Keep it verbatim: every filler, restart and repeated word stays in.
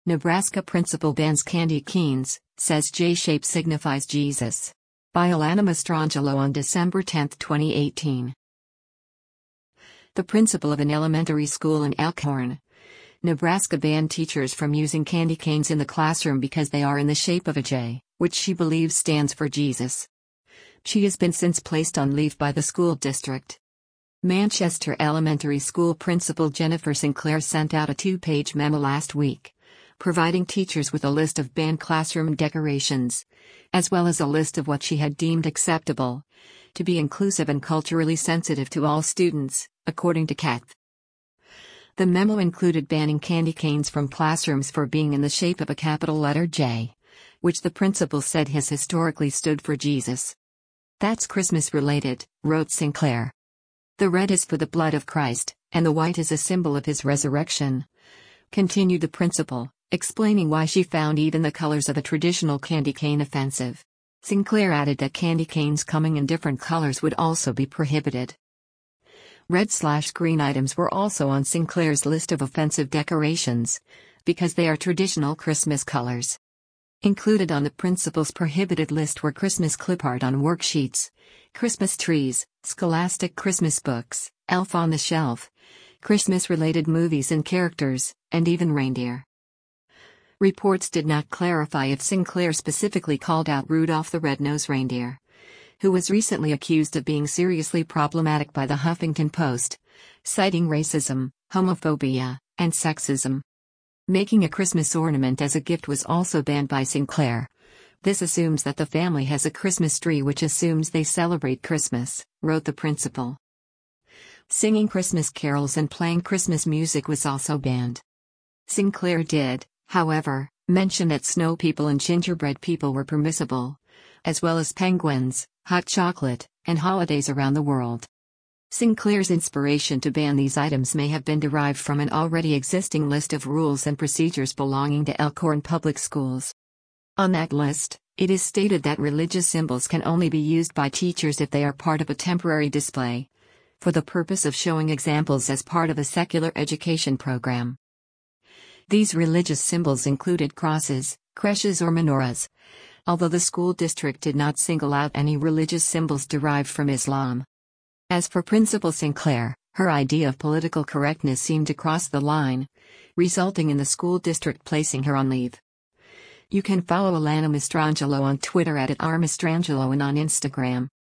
Nebraska principal bans candy canes, says J-shape signifies Jesus. By Alana Mastrangelo on December tenth, twenty eighteen. The principal of an elementary school in Elkhorn, Nebraska banned teachers from using candy canes in the classroom because they are in the shape of a J, which she believes stands for Jesus. She has been since placed on leave by the school district. Manchester Elementary School Principal Jennifer Sinclair sent out a two-page memo last week, providing teachers with a list of banned classroom decorations, as well as a list of what she had deemed acceptable to be inclusive and culturally sensitive to all students, according to K E T H. The memo included banning candy canes from classrooms for being in the shape of a capital letter J, which the principal said has historically stood for Jesus. "That's Christmas-related," wrote Sinclair. "The red is for the blood of Christ, and the white is a symbol of his resurrection," continued the principal, explaining why she found even the colors of a traditional candy cane offensive. Sinclair added that candy canes coming in different colors would also be prohibited. Red-slash-green items were also on Sinclair's list of offensive decorations, because they are traditional Christmas colors. Included on the principal's prohibited list were Christmas clip art on worksheets, Christmas trees, scholastic Christmas books, Elf on the Shelf, Christmas-related movies and characters, and even reindeer. Reports did not clarify if Sinclair specifically called out Rudolph the Red-Nosed Reindeer, who was recently accused of being seriously problematic by the Huffington Post, citing racism, homophobia, and sexism. Making a Christmas ornament as a gift was also banned by Sinclair. "This assumes that the family has a Christmas tree, which assumes they celebrate Christmas," wrote the principal. Singing Christmas carols and playing Christmas music was also banned. Sinclair did, however, mention that snow people and gingerbread people were permissible, as well as penguins, hot chocolate, and holidays around the world. Sinclair's inspiration to ban these items may have been derived from an already existing list of rules and procedures belonging to Elkhorn Public Schools. On that list, it is stated that religious symbols can only be used by teachers if they are part of a temporary display, for the purpose of showing examples as part of a secular education program. These religious symbols included crosses, creches or menorahs, although the school district did not single out any religious symbols derived from Islam. As for Principal Sinclair, her idea of political correctness seemed to cross the line, resulting in the school district placing her on leave. You can follow Alana Mastrangelo on Twitter at, at r mastrangelo and on Instagram,